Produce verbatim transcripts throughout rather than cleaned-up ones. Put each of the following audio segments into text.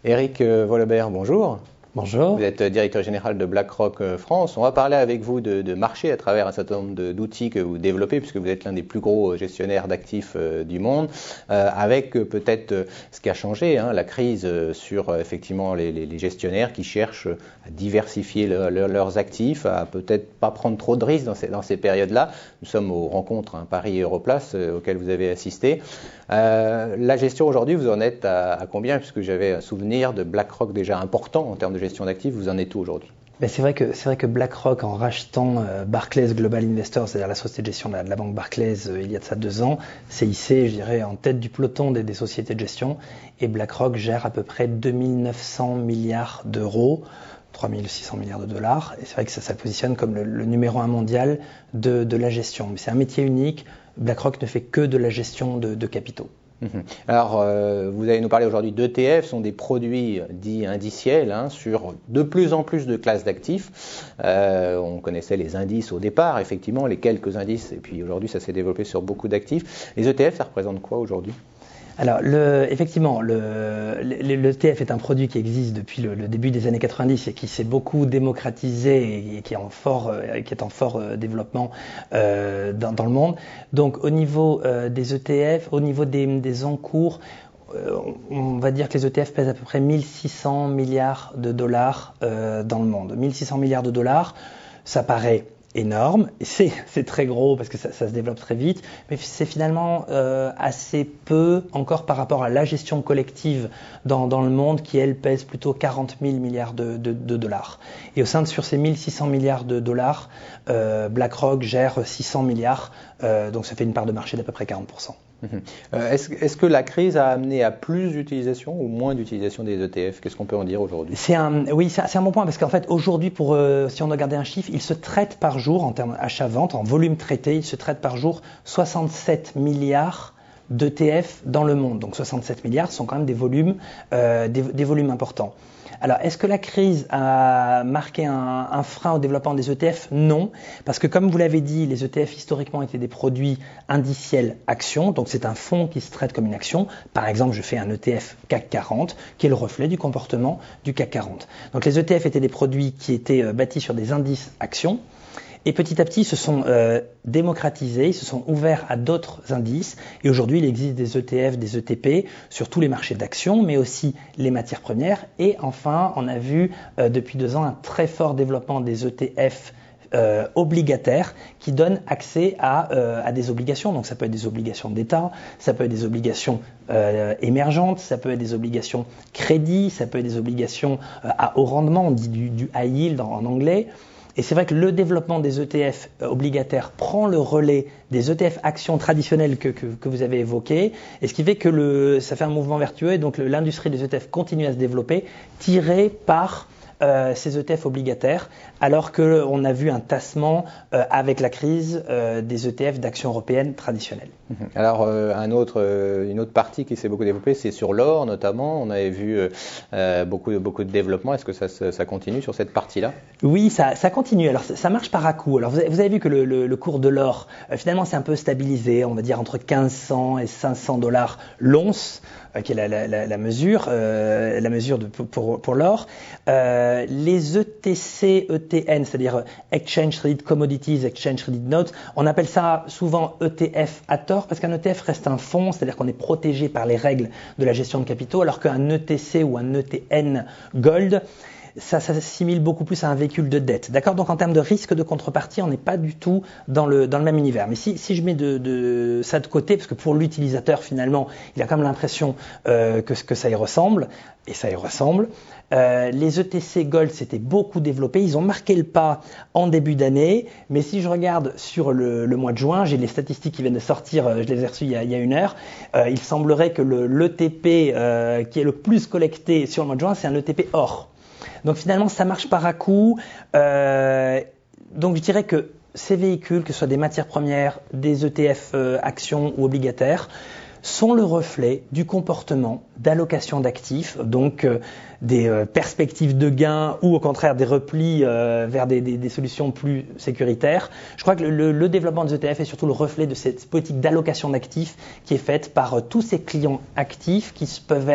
Éric Wohlebert, bonjour. Bonjour. Vous êtes directeur général de BlackRock France. On va parler avec vous de, de marché à travers un certain nombre d'outils que vous développez, puisque vous êtes l'un des plus gros gestionnaires d'actifs euh, du monde, euh, avec euh, peut-être euh, ce qui a changé, hein, la crise euh, sur euh, effectivement les, les, les gestionnaires qui cherchent à diversifier le, le, leurs actifs, à peut-être pas prendre trop de risques dans ces, dans ces périodes-là. Nous sommes aux rencontres hein, Paris Europlace euh, auxquelles vous avez assisté. Euh, la gestion aujourd'hui, vous en êtes à, à combien? Puisque j'avais un souvenir de BlackRock déjà important en termes de gestion d'actifs, vous en êtes où aujourd'hui? Ben c'est vrai que c'est vrai que BlackRock, en rachetant euh, Barclays Global Investors, c'est-à-dire la société de gestion de la, de la banque Barclays, euh, il y a de ça deux ans, s'est hissé, je dirais, en tête du peloton des, des sociétés de gestion. Et BlackRock gère à peu près deux mille neuf cents milliards d'euros, trois mille six cents milliards de dollars. Et c'est vrai que ça, ça positionne comme le, le numéro un mondial de, de la gestion. Mais c'est un métier unique. BlackRock ne fait que de la gestion de, de capitaux. Alors, euh, vous allez nous parler aujourd'hui d'E T F, ce sont des produits dits indiciels hein, sur de plus en plus de classes d'actifs. Euh, on connaissait les indices au départ, effectivement, les quelques indices, et puis aujourd'hui ça s'est développé sur beaucoup d'actifs. Les E T F, ça représente quoi aujourd'hui ? Alors, le, effectivement, le, le, l'E T F est un produit qui existe depuis le, le début des années quatre-vingt-dix et qui s'est beaucoup démocratisé et qui est en fort, qui est en fort développement euh, dans, dans le monde. Donc, au niveau euh, des E T F, au niveau des, des encours, euh, on va dire que les E T F pèsent à peu près mille six cents milliards de dollars euh, dans le monde. mille six cents milliards de dollars, ça paraît énorme, c'est, c'est très gros parce que ça, ça se développe très vite, mais c'est finalement euh, assez peu encore par rapport à la gestion collective dans, dans le monde qui, elle, pèse plutôt quarante mille milliards de, de, de dollars. Et au sein de sur ces mille six cents milliards de dollars, euh, BlackRock gère six cents milliards, euh, donc ça fait une part de marché d'à peu près quarante pour cent. Mmh. Euh, est-ce, est-ce que la crise a amené à plus d'utilisation ou moins d'utilisation des E T F? Qu'est-ce qu'on peut en dire aujourd'hui? C'est un, oui, c'est, c'est un bon point parce qu'en fait aujourd'hui, pour euh, si on doit garder un chiffre, il se traite par jour en termes achat-vente, en volume traité, il se traite par jour soixante-sept milliards d'E T F dans le monde. Donc soixante-sept milliards sont quand même des volumes, euh, des, des volumes importants. Alors, est-ce que la crise a marqué un, un frein au développement des E T F? Non, parce que comme vous l'avez dit, les E T F historiquement étaient des produits indiciels actions, donc c'est un fonds qui se traite comme une action. Par exemple, je fais un E T F C A C quarante, qui est le reflet du comportement du C A C quarante. Donc les E T F étaient des produits qui étaient euh, bâtis sur des indices actions. Et petit à petit, ils se sont euh, démocratisés, ils se sont ouverts à d'autres indices. Et aujourd'hui, il existe des E T F, des E T P sur tous les marchés d'actions, mais aussi les matières premières. Et enfin, on a vu euh, depuis deux ans un très fort développement des E T F euh, obligataires qui donnent accès à, euh, à des obligations. Donc ça peut être des obligations d'État, ça peut être des obligations euh, émergentes, ça peut être des obligations crédit, ça peut être des obligations euh, à haut rendement, on dit du, du high yield en, en anglais. Et c'est vrai que le développement des E T F obligataires prend le relais des E T F actions traditionnelles que, que, que vous avez évoquées, et ce qui fait que le, ça fait un mouvement vertueux, et donc le, l'industrie des E T F continue à se développer, tirée par euh, ces E T F obligataires, alors qu'on a vu un tassement euh, avec la crise euh, des E T F d'actions européennes traditionnelles. Alors, euh, un autre, euh, une autre partie qui s'est beaucoup développée, c'est sur l'or notamment. On avait vu euh, beaucoup, beaucoup de développement. Est-ce que ça, ça continue sur cette partie-là? Oui, ça, ça continue. Alors, ça, ça marche par à-coup. Alors, vous avez, vous avez vu que le, le, le cours de l'or, euh, finalement, c'est un peu stabilisé. On va dire entre quinze cents et cinq cents dollars l'once, euh, qui est la, la, la, la mesure, euh, la mesure de, pour, pour l'or. Euh, les E T C, E T N, c'est-à-dire Exchange Traded Commodities, Exchange Traded Notes, on appelle ça souvent E T F à tort, parce qu'un E T F reste un fonds, c'est-à-dire qu'on est protégé par les règles de la gestion de capitaux, alors qu'un E T C ou un E T N Gold, ça, ça s'assimile beaucoup plus à un véhicule de dette. D'accord? Donc en termes de risque de contrepartie, on n'est pas du tout dans le, dans le même univers. Mais si, si je mets de, de, ça de côté, parce que pour l'utilisateur, finalement, il a quand même l'impression euh, que, que ça y ressemble, et ça y ressemble, euh, les E T C Gold s'étaient beaucoup développés. Ils ont marqué le pas en début d'année, mais si je regarde sur le, le mois de juin, j'ai les statistiques qui viennent de sortir, je les ai reçues il y a, il y a une heure, euh, il semblerait que le, l'E T P euh, qui est le plus collecté sur le mois de juin, c'est un E T P or. Donc finalement, ça marche par à-coup. Euh, donc je dirais que ces véhicules, que ce soit des matières premières, des E T F euh, actions ou obligataires, sont le reflet du comportement d'allocation d'actifs, donc euh, des euh, perspectives de gains ou au contraire des replis euh, vers des, des, des solutions plus sécuritaires. Je crois que le, le développement des E T F est surtout le reflet de cette politique d'allocation d'actifs qui est faite par euh, tous ces clients actifs qui peuvent être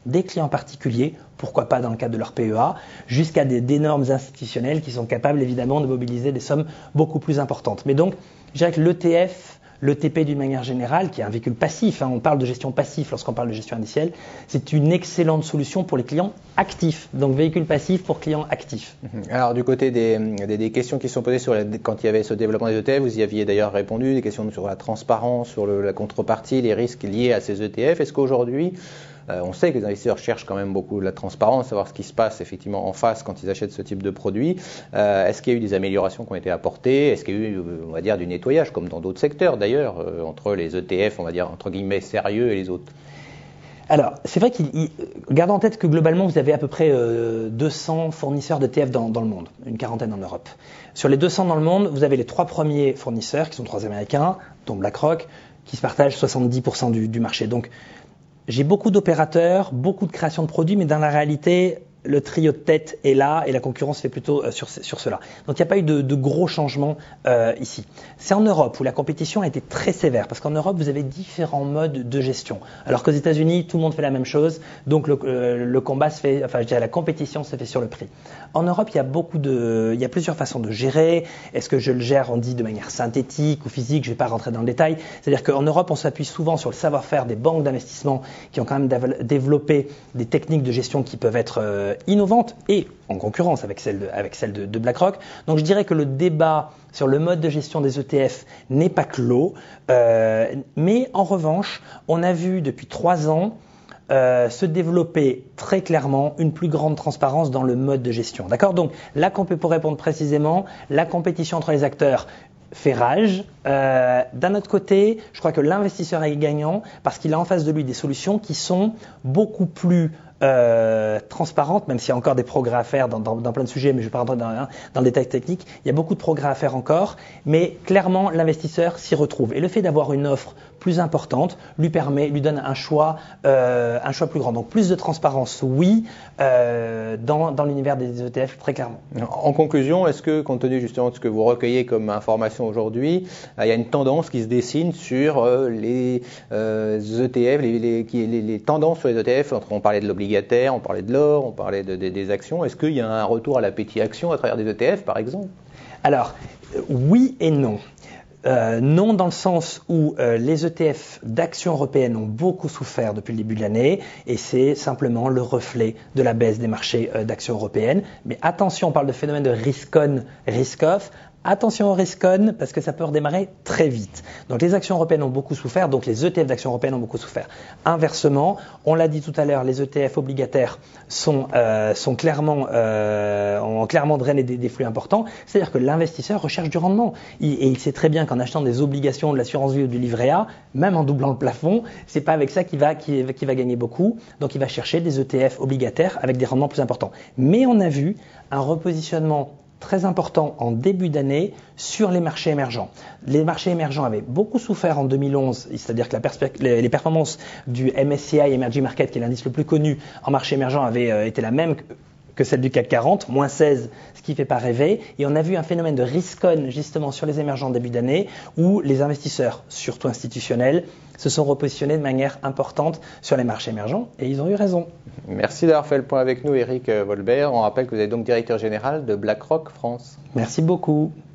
des clients particuliers, pourquoi pas dans le cadre de leur P E A, jusqu'à des, d'énormes institutionnels qui sont capables évidemment de mobiliser des sommes beaucoup plus importantes. Mais donc, je dirais que l'E T F, l'E T P d'une manière générale, qui est un véhicule passif, hein, on parle de gestion passive lorsqu'on parle de gestion indicielle, c'est une excellente solution pour les clients actifs. Donc véhicule passif pour clients actifs. Alors du côté des, des, des questions qui sont posées sur la, quand il y avait ce développement des E T F, vous y aviez d'ailleurs répondu, des questions sur la transparence, sur le, la contrepartie, les risques liés à ces E T F. Est-ce qu'aujourd'hui, Euh, on sait que les investisseurs cherchent quand même beaucoup la transparence, savoir ce qui se passe effectivement en face quand ils achètent ce type de produit. Euh, est-ce qu'il y a eu des améliorations qui ont été apportées? Est-ce qu'il y a eu, on va dire, du nettoyage, comme dans d'autres secteurs d'ailleurs, euh, entre les E T F, on va dire, entre guillemets, sérieux et les autres? Alors, c'est vrai qu'il garde en tête que globalement, vous avez à peu près euh, deux cents fournisseurs d'E T F dans, dans le monde, une quarantaine en Europe. Sur les deux cents dans le monde, vous avez les trois premiers fournisseurs, qui sont trois américains, dont BlackRock, qui se partagent soixante-dix pour cent du, du marché. Donc, j'ai beaucoup d'opérateurs, beaucoup de création de produits, mais dans la réalité, le trio de tête est là et la concurrence fait plutôt euh, sur, sur cela. Donc il n'y a pas eu de, de gros changements euh, ici. C'est en Europe où la compétition a été très sévère parce qu'en Europe vous avez différents modes de gestion. Alors qu'aux États-Unis tout le monde fait la même chose, donc le, euh, le combat se fait, enfin je dirais la compétition se fait sur le prix. En Europe il y a beaucoup de, il y a plusieurs façons de gérer. Est-ce que je le gère, on dit de manière synthétique ou physique? Je ne vais pas rentrer dans le détail. C'est-à-dire qu'en Europe on s'appuie souvent sur le savoir-faire des banques d'investissement qui ont quand même développé des techniques de gestion qui peuvent être euh, innovantes et en concurrence avec celle, de, avec celle de, de BlackRock. Donc je dirais que le débat sur le mode de gestion des E T F n'est pas clos, euh, mais en revanche, on a vu depuis trois ans euh, se développer très clairement une plus grande transparence dans le mode de gestion. D'accord? Donc là, pour répondre précisément, la compétition entre les acteurs fait rage. Euh, d'un autre côté, je crois que l'investisseur est gagnant parce qu'il a en face de lui des solutions qui sont beaucoup plus Euh, transparente, même s'il y a encore des progrès à faire dans, dans, dans plein de sujets, mais je ne vais pas rentrer dans, hein, dans le détail technique. Il y a beaucoup de progrès à faire encore, mais clairement, l'investisseur s'y retrouve. Et le fait d'avoir une offre plus importante lui permet, lui donne un choix, euh, un choix plus grand. Donc plus de transparence, oui, euh, dans, dans l'univers des E T F, très clairement. En conclusion, est-ce que, compte tenu justement de ce que vous recueillez comme information aujourd'hui, il y a une tendance qui se dessine sur euh, les euh, E T F, les, les, les, les tendances sur les E T F, on parlait de l'obligation, on parlait de l'or, on parlait de, de, des actions. Est-ce qu'il y a un retour à l'appétit action à travers des E T F, par exemple? Alors, euh, oui et non. Euh, non dans le sens où euh, les E T F d'actions européennes ont beaucoup souffert depuis le début de l'année et c'est simplement le reflet de la baisse des marchés euh, d'actions européennes. Mais attention, on parle de phénomène de risk-on, risk-off. Attention au risk-on parce que ça peut redémarrer très vite. Donc les actions européennes ont beaucoup souffert, donc les E T F d'actions européennes ont beaucoup souffert. Inversement, on l'a dit tout à l'heure, les E T F obligataires sont, euh, sont clairement, euh, ont clairement drainé des, des flux importants. C'est-à-dire que l'investisseur recherche du rendement. Il, et il sait très bien qu'en achetant des obligations, de l'assurance vie ou du livret A, même en doublant le plafond, c'est pas avec ça qu'il va, qu'il, qu'il va gagner beaucoup. Donc il va chercher des E T F obligataires avec des rendements plus importants. Mais on a vu un repositionnement très important en début d'année sur les marchés émergents. Les marchés émergents avaient beaucoup souffert en deux mille onze, c'est-à-dire que la perspe- les, les performances du M S C I Emerging Market, qui est l'indice le plus connu en marché émergent, avaient euh, été la même que, que celle du C A C quarante, moins seize, ce qui ne fait pas rêver. Et on a vu un phénomène de risk-on justement sur les émergents en début d'année, où les investisseurs, surtout institutionnels, se sont repositionnés de manière importante sur les marchés émergents et ils ont eu raison. Merci d'avoir fait le point avec nous, Eric Wolbert. On rappelle que vous êtes donc directeur général de BlackRock France. Merci beaucoup.